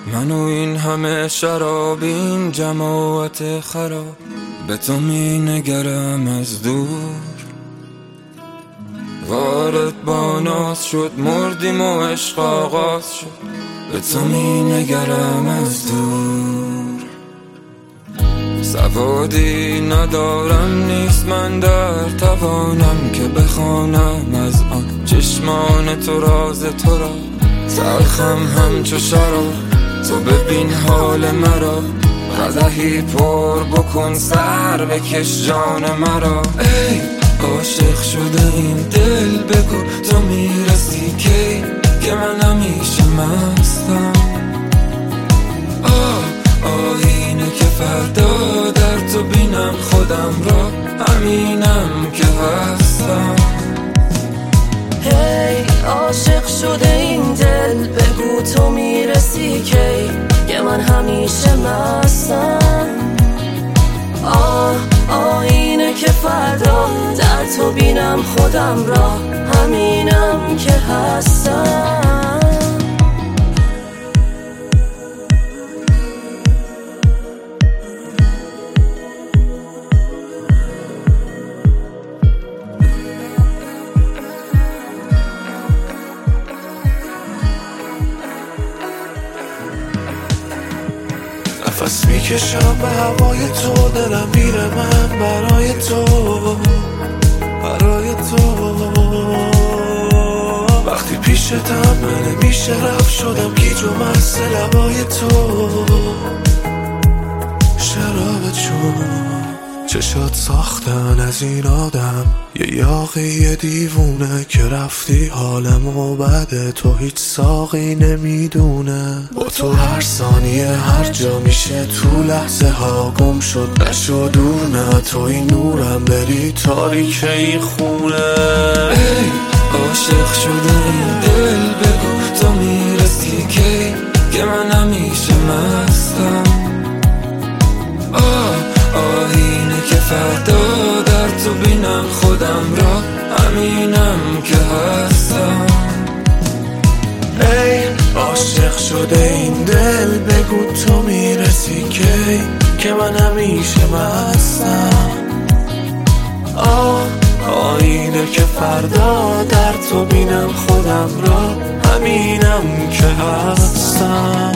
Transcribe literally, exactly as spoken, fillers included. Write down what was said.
من و این همه شراب، این جماعت خراب، به تو می نگرم از دور. وارد با ناز شد، مردیم و عشق آغاز شد، به تو می نگرم از دور. سوادی ندارم، نیست من در توانم که بخوانم از آن چشمان تو راز تو را. تلخم همچو شراب، تو ببین حال مرا، قدحی پر بکن سر بکش جان مرا. ای عاشق شده این دل، بگو تو میرسی کی که من همیشه مستم. آه آینه که فردا در تو بینم خودم را، همینم که هستم. هی عاشق شده این دل، بگو تو میرسی کی که من همیشه مستم. آه آینه که فردا در تو بینم خودم را، همینم که هستم. نفس میکشم به هوای تو، دلم میره من برای تو، برای تو. وقتی پیشتم من نمیشه رفت، شدم گیج و مست لبای تو. شراب چون چشات ساختن از این آدم، یه یاقی یه دیوونه که رفتی حالمو بده، تو هیچ ساقی نمیدونه. با تو هر ثانیه هر جا میشه، تو لحظه ها گم شد نشو دور. نه تو این نورم، بری تاریک این خونه. ای عاشق شده این دل، بگو تو میرسی کی که من همیشه مستم. آه آینه که فردا در تو بینم خودم را، همینم که هستم. ای عاشق شده این دل، بگو تو میرسی کی که من همیشه مستم. آه آینه که فردا در تو بینم خودم را، همینم که هستم.